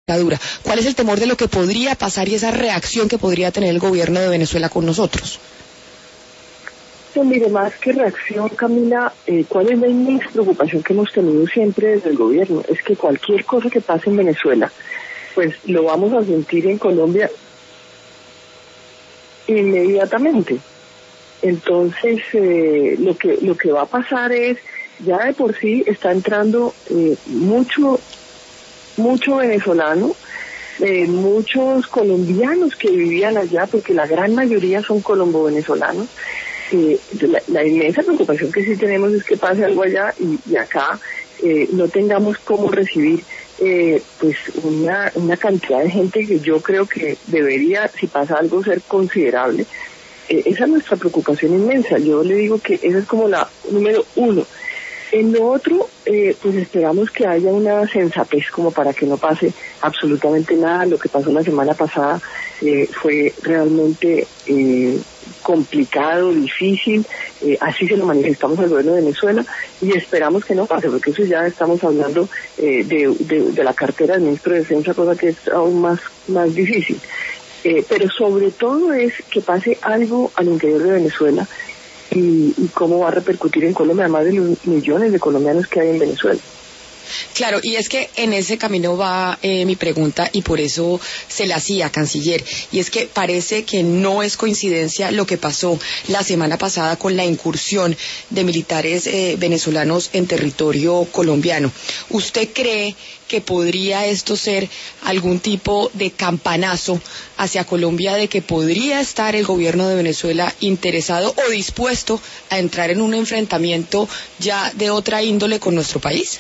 dictadura. ¿Cuál es el temor de lo que podría pasar y esa reacción que podría tener el gobierno de Venezuela con nosotros? Pues mire, más que reacción, Camila, ¿cuál es la inmensa preocupación que hemos tenido siempre desde el gobierno? Es que cualquier cosa que pase en Venezuela, pues lo vamos a sentir en Colombia inmediatamente. Entonces, lo que va a pasar es, ya de por sí está entrando mucho venezolano, muchos colombianos que vivían allá, porque la gran mayoría son colombo-venezolanos. La inmensa preocupación que sí tenemos es que pase algo allá y acá no tengamos cómo recibir pues una cantidad de gente que yo creo que debería, si pasa algo, ser considerable. Esa es nuestra preocupación inmensa. Yo le digo que esa es como la número uno. En lo otro, pues esperamos que haya una sensatez como para que no pase absolutamente nada. Lo que pasó la semana pasada fue realmente complicado, difícil, así se lo manifestamos al gobierno de Venezuela y esperamos que no pase, porque eso ya estamos hablando de la cartera del ministro de Defensa, cosa que es aún más difícil. Pero sobre todo es que pase algo al interior de Venezuela y cómo va a repercutir en Colombia, además de los millones de colombianos que hay en Venezuela. Claro, y es que en ese camino va mi pregunta y por eso se la hacía, canciller, y es que parece que no es coincidencia lo que pasó la semana pasada con la incursión de militares venezolanos en territorio colombiano. ¿Usted cree que podría esto ser algún tipo de campanazo hacia Colombia de que podría estar el gobierno de Venezuela interesado o dispuesto a entrar en un enfrentamiento ya de otra índole con nuestro país?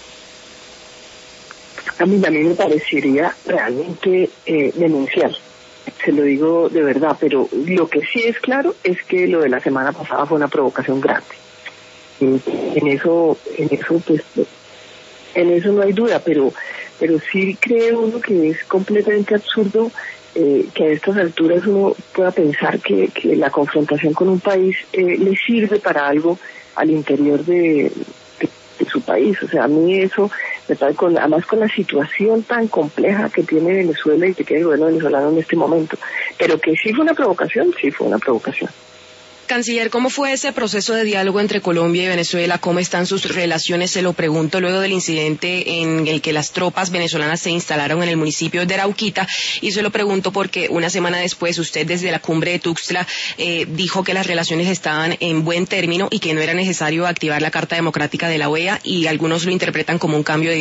A mí me parecería realmente denunciar, se lo digo de verdad, pero lo que sí es claro es que lo de la semana pasada fue una provocación grande. En eso no hay duda, pero sí creo uno que es completamente absurdo que a estas alturas uno pueda pensar que la confrontación con un país le sirve para algo al interior de su país. O sea, a mí eso me parece, además con la situación tan compleja que tiene Venezuela y que tiene el gobierno venezolano en este momento, pero que sí fue una provocación, sí fue una provocación. Canciller, ¿cómo fue ese proceso de diálogo entre Colombia y Venezuela? ¿Cómo están sus relaciones? Se lo pregunto luego del incidente en el que las tropas venezolanas se instalaron en el municipio de Arauquita, y se lo pregunto porque una semana después usted desde la cumbre de Tuxtla dijo que las relaciones estaban en buen término y que no era necesario activar la Carta Democrática de la OEA, y algunos lo interpretan como un cambio de